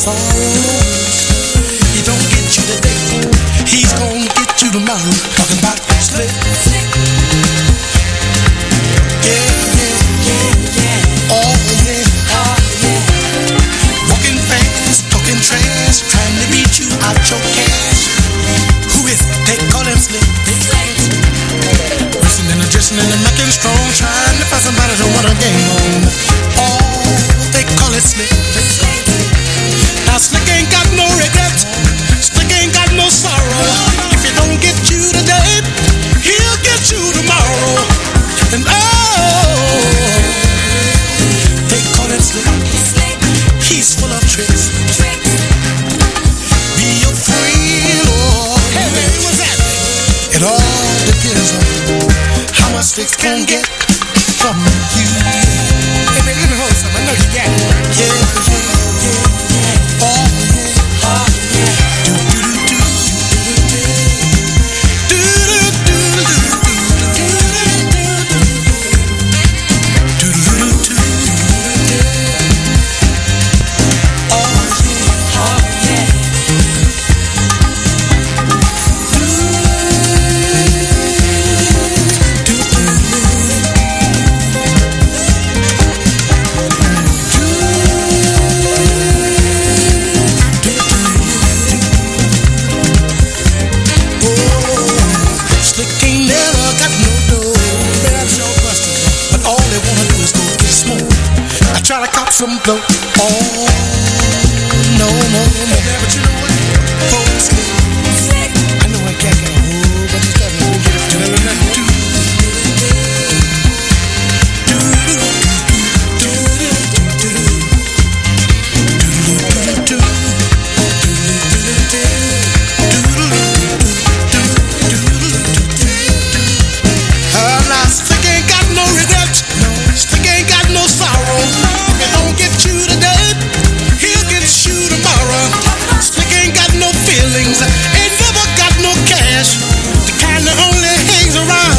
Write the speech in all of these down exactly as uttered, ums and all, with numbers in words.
sorrows. He don't get you today, he's gonna get you tomorrow. Talking about Slick. Yeah, yeah, yeah, yeah. Oh yeah, oh yeah. Walking fast, talking trash, trying to beat you out your cash. Who is it? They call him Slick. Dressing and dressing and looking strong, trying to find somebody to want a game on. Oh, they call it Slick. Now Slick ain't got no regrets, Slick ain't got no sorrow. If he don't get you today, he'll get you tomorrow. And oh, they call him Slick. He's full of tricks. Be your friend or hey baby, what's that? It all depends on how much Slick can get from you. Hey baby, let me hold something. I know you got it. Yeah, yeah, yeah. Some blow. Oh, no, no, no. But you know what? Folks, I know I can't get a whole bunch of stuff. We'll get it to them and do. Do, do, do, do, do, do, do, Slick ain't got no regrets. Slick ain't got no sorrow. Don't get you today, he'll get you tomorrow. Slick ain't got no feelings, ain't never got no cash. The kind that only hangs around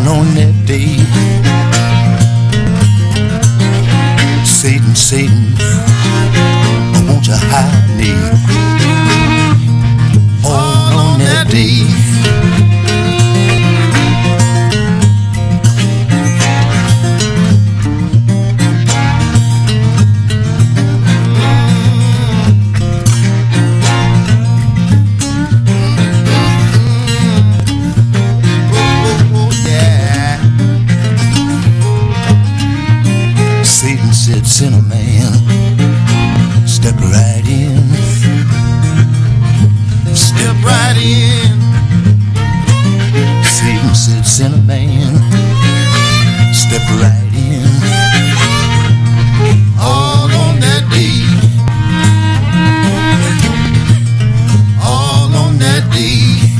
on on that day. Satan, Satan, won't you hide me? On on that day. Sinner man, step right in, step right in. Satan said, sinner man, step right in. All on that day, all on that day.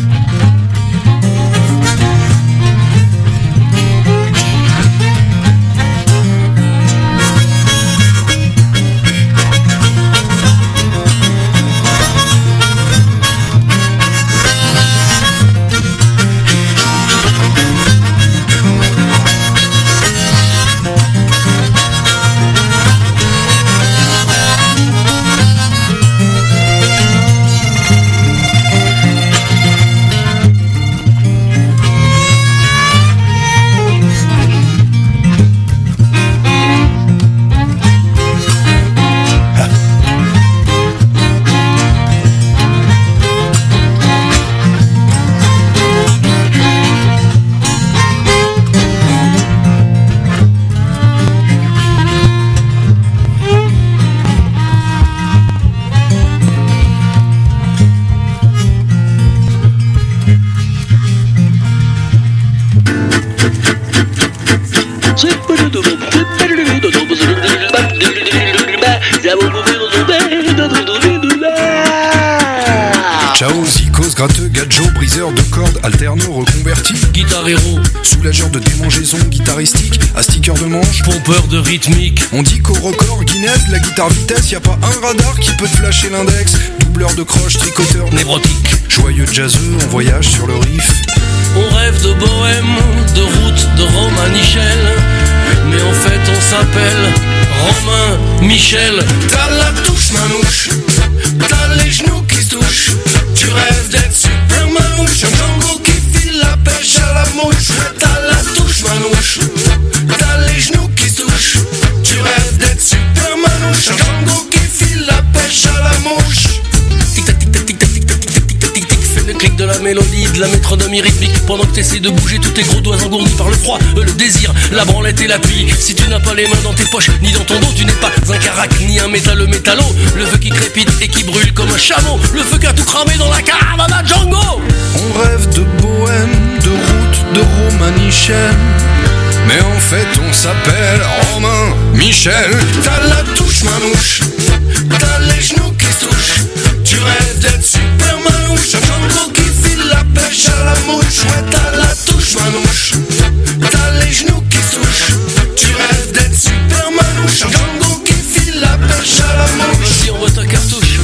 Ciao, zikos, gratteux, gadjo, briseur de cordes, alterno, reconverti, guitare héros, soulageur de démangeaisons guitaristique, astiqueur de manche, pompeur de rythmique. On dit qu'au record Guinness, la guitare vitesse, y a pas un radar qui peut te flasher l'index. Doubleur de croche, tricoteur névrotique, joyeux jazzeux, on voyage sur le riff. On rêve de bohème, de route, de Romanichel, mais en fait on s'appelle Romain Michel. T'as la touche manouche, t'as les genoux qui se touchent. Tu rêves d'être super manouche, un Django qui file la pêche à la mouche. T'as la touche manouche, t'as les genoux qui se touchent. Tu rêves d'être super manouche, un Django qui file la pêche à la mouche. Tic-tac, tic-tac, tic-tac, tic-tac, tic-tac, tic-tac, tic-tac. Fais le clic de la mélodie, de la métronomie rythmique. Pendant que t'essaies de bouger tous tes gros doigts engourdis par le froid, le désir, la branlette et l'appui. Si tu n'as pas les mains dans tes poches, ni dans ton dos, tu n'es pas un carac, ni un métalleux métallo. Le feu qui crépite et qui brûle comme un chameau. Le feu qui a tout cramé dans la caravane à Django. On rêve de bohème, de route, de Romanichel, mais en fait on s'appelle Romain Michel. T'as la touche manouche, t'as les genoux qui se touchent. Tu rêves d'être super manouche, un Django qui file la pêche à la mouche. Ouais, t'as la touche manouche, t'as les genoux qui se touchent. Tu rêves d'être super manouche, un Django qui file la pêche à la mouche. Vas-y, on voit ta cartouche.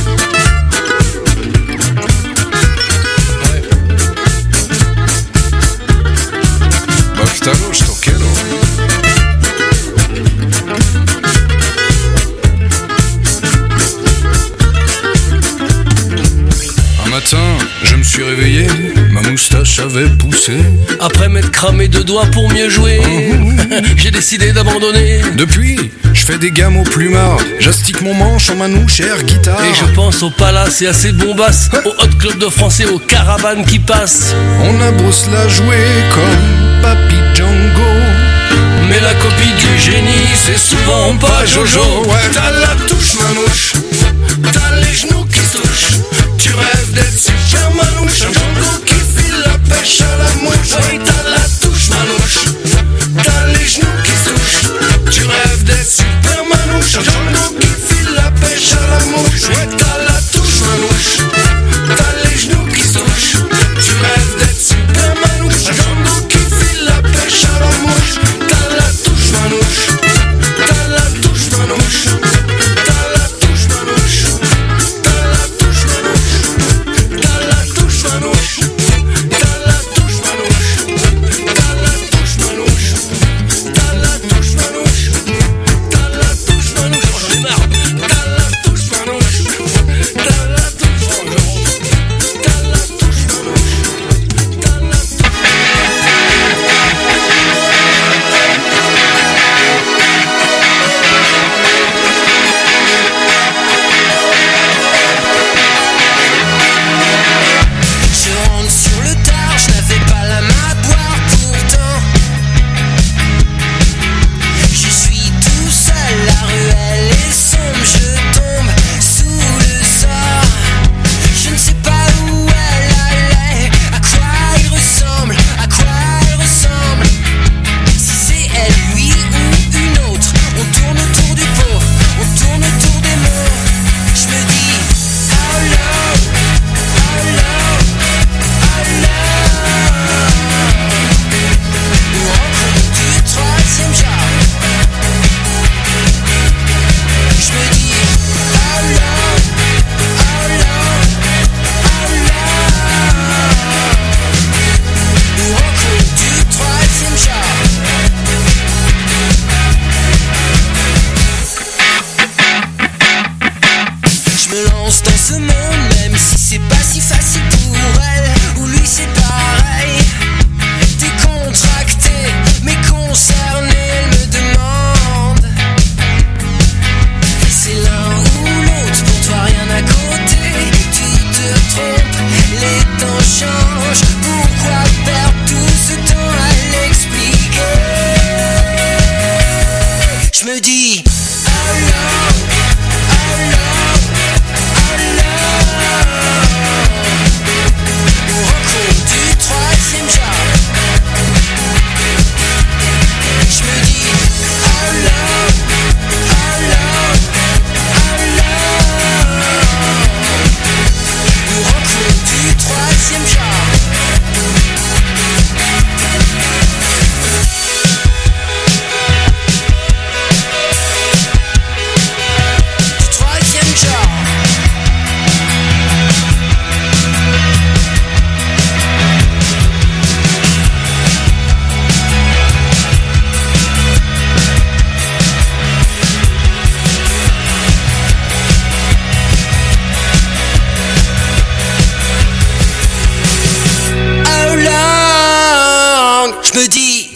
Ouais. Bactano, je t'en quiero. Un matin, je me suis réveillé, ma moustache avait poussé. Après m'être cramé deux doigts pour mieux jouer, mmh. J'ai décidé d'abandonner. Depuis, je fais des gammes au plumard, j'astique mon manche en manouche air guitare. Et je pense au palace et à ses bombasses, au hot club de français, aux caravanes qui passent. On a beau se la jouer comme Papy Django, mais la copie du génie, c'est souvent pas Jojo. Ouais, t'as la touche manouche, t'as les genoux qui se touchent. Tu rêves d'être super manouche, un Django qui file la pêche à la mouche. Ouais, t'as la touche manouche, t'as les genoux qui se touchent. Tu rêves d'être super manouche, un Django qui file la pêche à la mouche. Ouais, t'as la touche manouche, t'as les genoux qui se touchent. Tu rêves d'être super manouche, un Django qui file la pêche à la mouche. T'as la touche manouche, t'as la touche manouche, t'as la touche manouche, t'as la touche manouche, t'as la touche manouche, t'as la touche manouche, Je me dis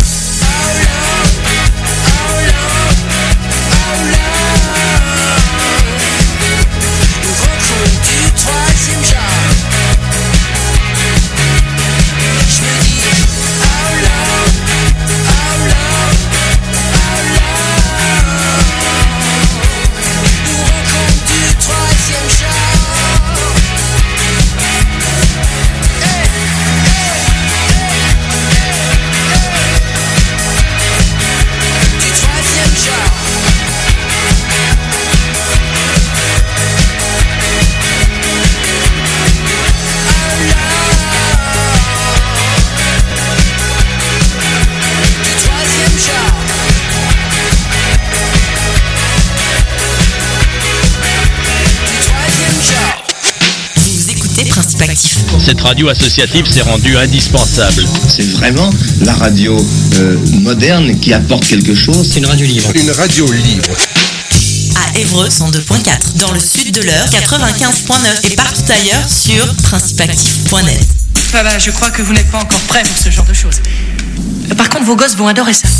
Cette radio associative s'est rendue indispensable. C'est vraiment la radio euh, moderne qui apporte quelque chose. C'est une radio libre. Une radio libre. À Évreux, cent deux point quatre. Dans le sud de l'Eure, quatre-vingt-quinze point neuf. Et partout ailleurs sur principe actif point net. Ah bah, je crois que vous n'êtes pas encore prêts pour ce genre de choses. Par contre, vos gosses vont adorer ça.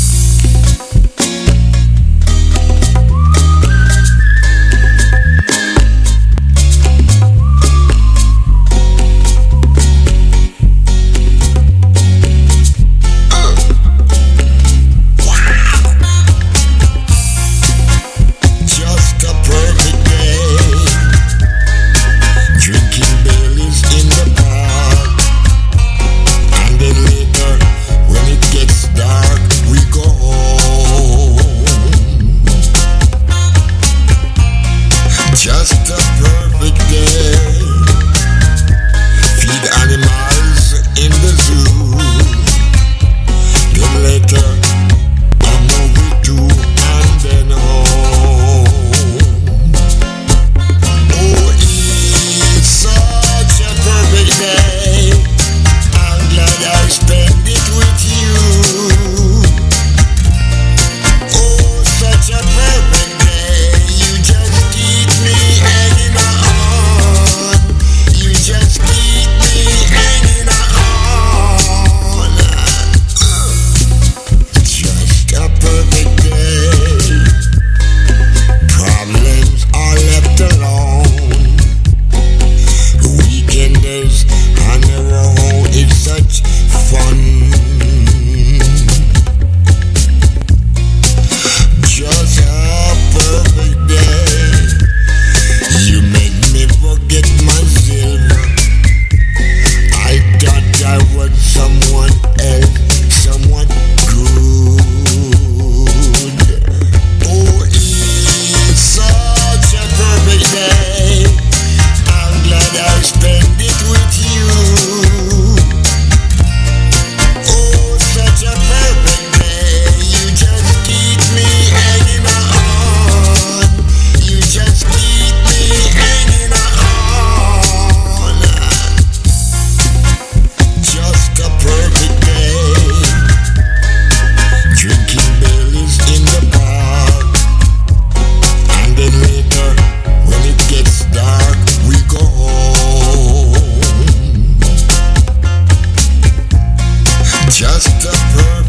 Just a perfect